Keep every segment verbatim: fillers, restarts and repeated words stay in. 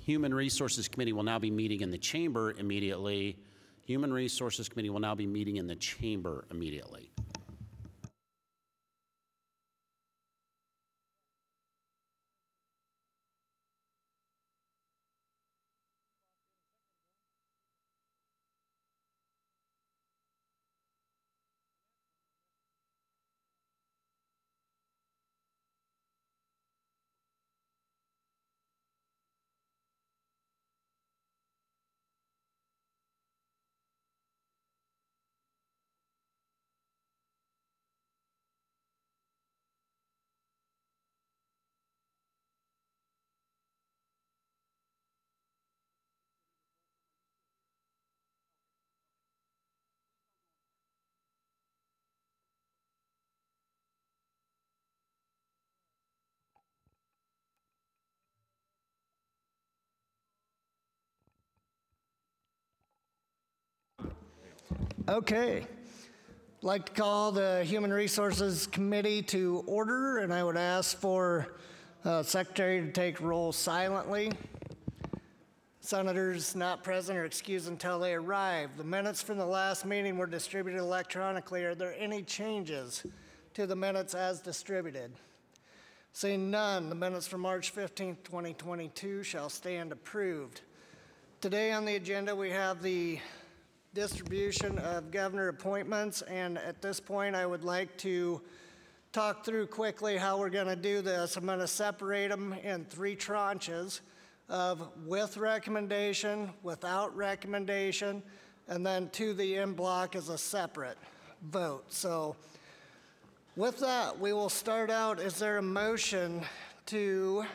Human Resources Committee will now be meeting in the chamber immediately. Human Resources Committee will now be meeting in the chamber immediately. Okay. I'd like to call the Human Resources Committee to order, and I would ask for uh, Secretary to take roll silently. Senators not present are excused until they arrive. The minutes from the last meeting were distributed electronically. Are there any changes to the minutes as distributed? Seeing none, the minutes from March fifteenth, twenty twenty-two shall stand approved. Today on the agenda we have the distribution of governor appointments, and at this point I would like to talk through quickly how we're going to do this. I'm going to separate them in three tranches of with recommendation, without recommendation, and then to the in block as a separate vote. So with that, we will start out. Is there a motion to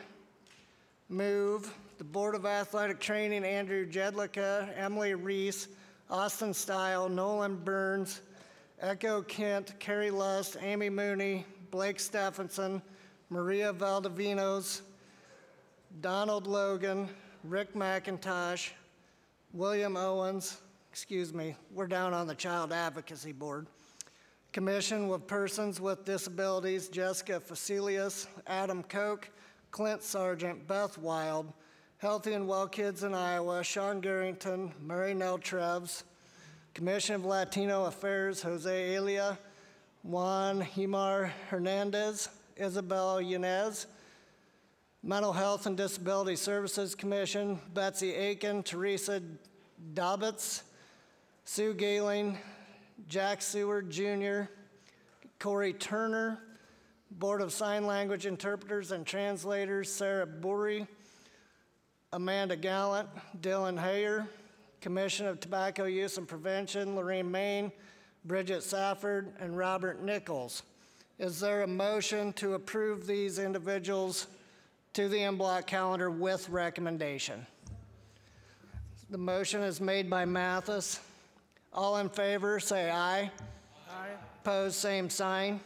move the Board of Athletic Training, Andrew Jedlicka, Emily Reese, Austin Style, Nolan Burns, Echo Kent, Carrie Lust, Amy Mooney, Blake Stephenson, Maria Valdivinos, Donald Logan, Rick McIntosh, William Owens, excuse me, we're down on the Child Advocacy Board. Commission with Persons with Disabilities, Jessica Facilius, Adam Koch, Clint Sargent, Beth Wild, Healthy and Well Kids in Iowa, Sean Garrington, Murray Neltreves, Commission of Latino Affairs, Jose Elia, Juan Himar Hernandez, Isabel Yanez, Mental Health and Disability Services Commission, Betsy Aiken, Teresa Dobbitz, Sue Gayling, Jack Seward Junior, Corey Turner, Board of Sign Language Interpreters and Translators, Sarah Burry, Amanda Gallant, Dylan Hayer, Commission of Tobacco Use and Prevention, Lorraine Main, Bridget Safford, and Robert Nichols. Is there a motion to approve these individuals to the in-block calendar with recommendation? The motion is made by Mathis. All in favor, say aye. Aye. Opposed, same sign.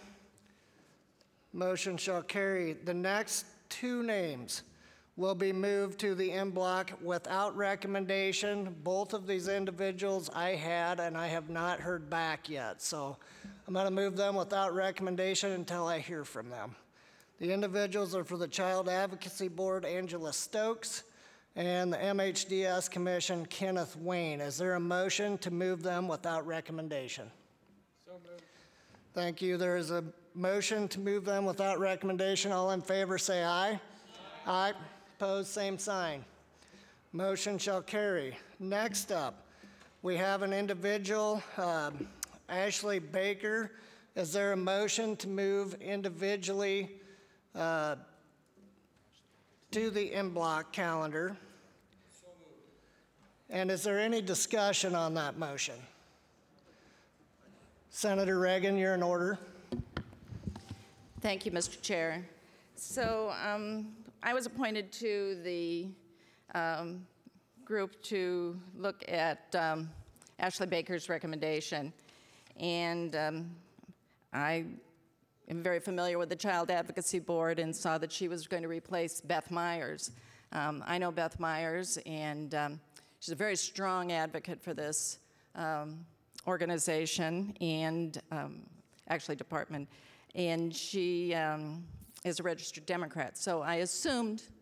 Motion shall carry. The next two names will be moved to the in-block without recommendation. Both of these individuals I had, and I have not heard back yet. So I'm going to move them without recommendation until I hear from them. The individuals are for the Child Advocacy Board, Angela Stokes, and the M H D S Commission, Kenneth Wayne. Is there a motion to move them without recommendation? So moved. Thank you. There is a motion to move them without recommendation. All in favor say aye. Aye. Aye. Opposed, same sign. Motion shall carry. Next up, we have an individual, um, Ashley Baker. Is there a motion to move individually uh, to the in-block calendar? So moved. And is there any discussion on that motion? Senator Reagan, you're in order. Thank you, Mister Chair. So um, I was appointed to the um, group to look at um, Ashley Baker's recommendation. And um, I am very familiar with the Child Advocacy Board and saw that she was going to replace Beth Myers. Um, I know Beth Myers, and um, she's a very strong advocate for this um, organization and um, actually department. And she um, is a registered Democrat. So I assumed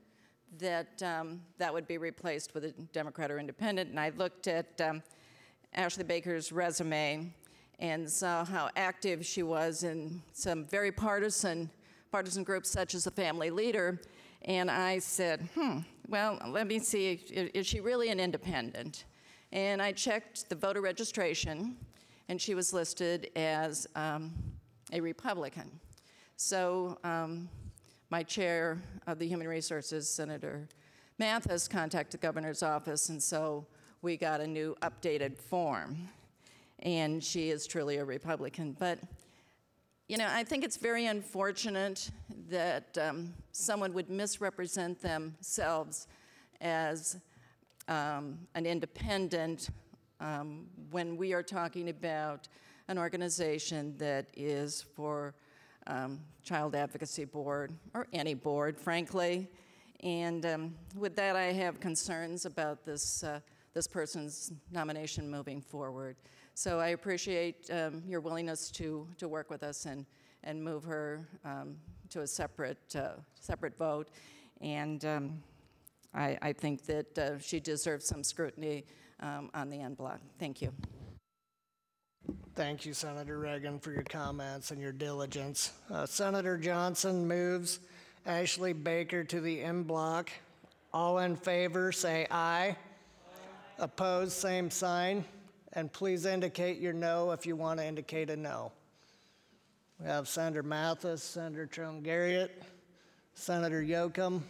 that um, that would be replaced with a Democrat or independent. And I looked at um, Ashley Baker's resume and saw how active she was in some very partisan, partisan groups such as the Family Leader. And I said, hmm, well, let me see, is she really an independent? And I checked the voter registration, and she was listed as um, a Republican. So um, my chair of the Human Resources, Senator Mathis, contacted the governor's office, and so we got a new updated form. And she is truly a Republican. But, you know, I think it's very unfortunate that um, someone would misrepresent themselves as um, an independent um, when we are talking about an organization that is for um, Child Advocacy Board, or any board, frankly. And um, with that, I have concerns about this, uh, this person's nomination moving forward. So I appreciate um, your willingness to, to work with us and, and move her um, to a separate, uh, separate vote. And um, I, I think that uh, she deserves some scrutiny um, on the en bloc. Thank you. Thank you, Senator Reagan, for your comments and your diligence. Uh, Senator Johnson moves Ashley Baker to the en bloc. All in favor, say aye. Aye. Opposed, same sign. And please indicate your no if you want to indicate a no. We have Senator Mathis, Senator Trone-Garrett, Senator Yoakum.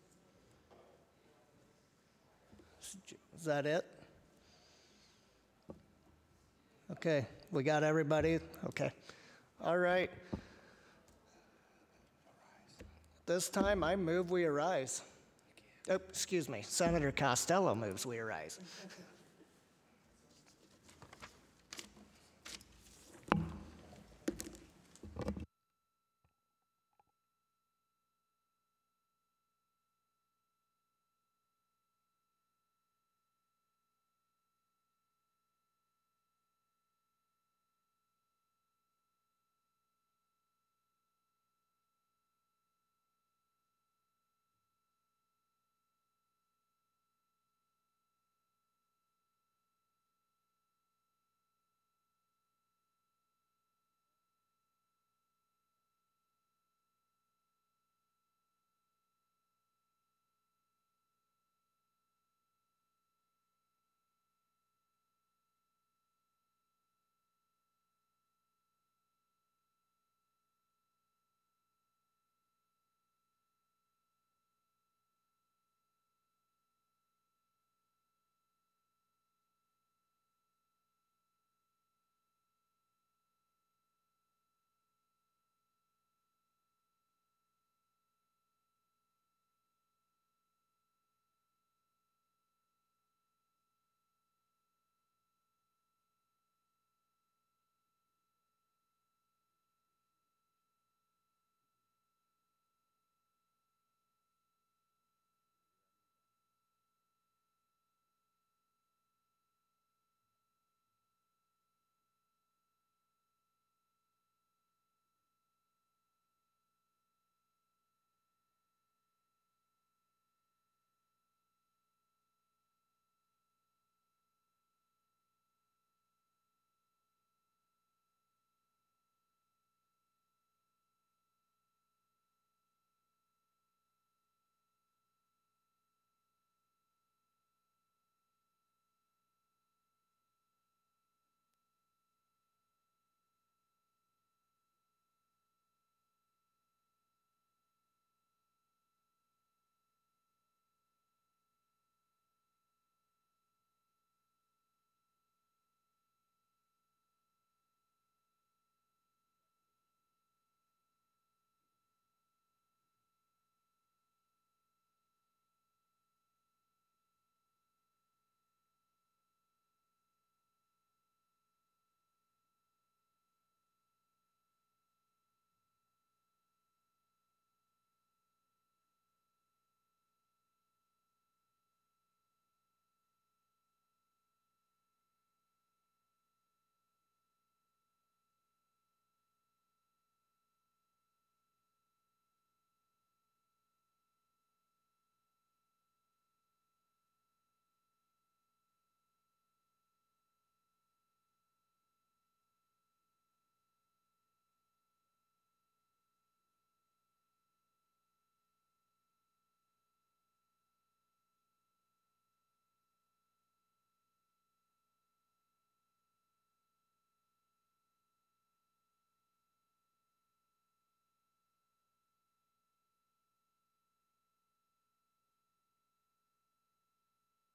Is that it? Okay, we got everybody? Okay. All right. This time I move we arise. Oh, excuse me, Senator Costello moves we arise.